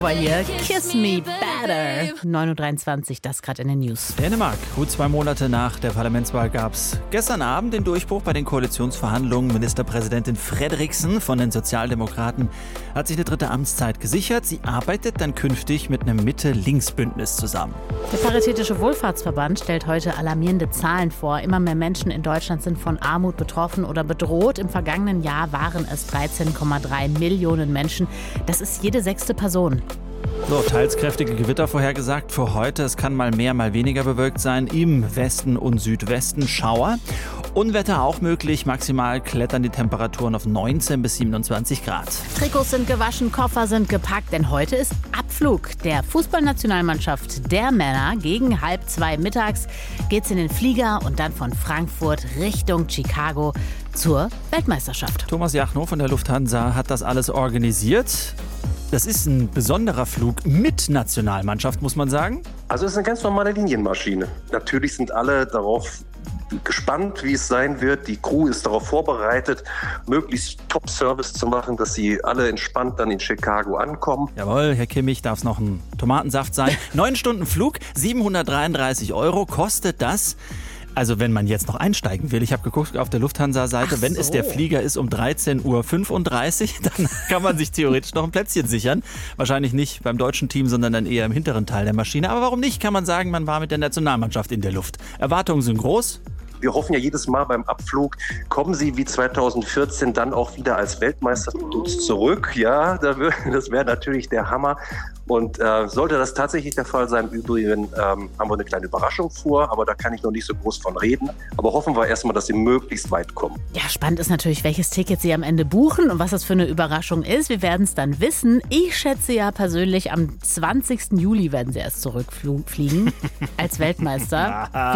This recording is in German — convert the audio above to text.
Hier, Kiss Me Better. 9.23 Uhr, das gerade in den News. Dänemark. Gut 2 Monate nach der Parlamentswahl gab es gestern Abend den Durchbruch bei den Koalitionsverhandlungen. Ministerpräsidentin Frederiksen von den Sozialdemokraten hat sich eine 3. Amtszeit gesichert. Sie arbeitet dann künftig mit einem Mitte-Links-Bündnis zusammen. Der Paritätische Wohlfahrtsverband stellt heute alarmierende Zahlen vor. Immer mehr Menschen in Deutschland sind von Armut betroffen oder bedroht. Im vergangenen Jahr waren es 13,3 Millionen Menschen. Das ist jede 6. Person. So, teils kräftige Gewitter vorhergesagt für heute. Es kann mal mehr, mal weniger bewölkt sein. Im Westen und Südwesten Schauer. Unwetter auch möglich. Maximal klettern die Temperaturen auf 19 bis 27 Grad. Trikots sind gewaschen, Koffer sind gepackt, denn heute ist Abflug der Fußballnationalmannschaft der Männer. Gegen 1:30 mittags geht's in den Flieger und dann von Frankfurt Richtung Chicago zur Weltmeisterschaft. Thomas Jachnow von der Lufthansa hat das alles organisiert. Das ist ein besonderer Flug mit Nationalmannschaft, muss man sagen. Also es ist eine ganz normale Linienmaschine. Natürlich sind alle darauf gespannt, wie es sein wird. Die Crew ist darauf vorbereitet, möglichst Top-Service zu machen, dass sie alle entspannt dann in Chicago ankommen. Jawohl, Herr Kimmich, darf es noch ein Tomatensaft sein. 9 Stunden Flug, 733 € kostet das. Also wenn man jetzt noch einsteigen will, ich habe geguckt auf der Lufthansa-Seite, wenn es der Flieger ist um 13:35 Uhr, dann kann man sich theoretisch noch ein Plätzchen sichern. Wahrscheinlich nicht beim deutschen Team, sondern dann eher im hinteren Teil der Maschine. Aber warum nicht, kann man sagen, man war mit der Nationalmannschaft in der Luft. Erwartungen sind groß. Wir hoffen ja jedes Mal beim Abflug, kommen Sie wie 2014 dann auch wieder als Weltmeister mit uns zurück. Ja, das wäre natürlich der Hammer. Und sollte das tatsächlich der Fall sein, übrigens haben wir eine kleine Überraschung vor, aber da kann ich noch nicht so groß von reden. Aber hoffen wir erstmal, dass Sie möglichst weit kommen. Ja, spannend ist natürlich, welches Ticket Sie am Ende buchen und was das für eine Überraschung ist. Wir werden es dann wissen. Ich schätze ja persönlich, am 20. Juli werden Sie erst zurückfliegen als Weltmeister.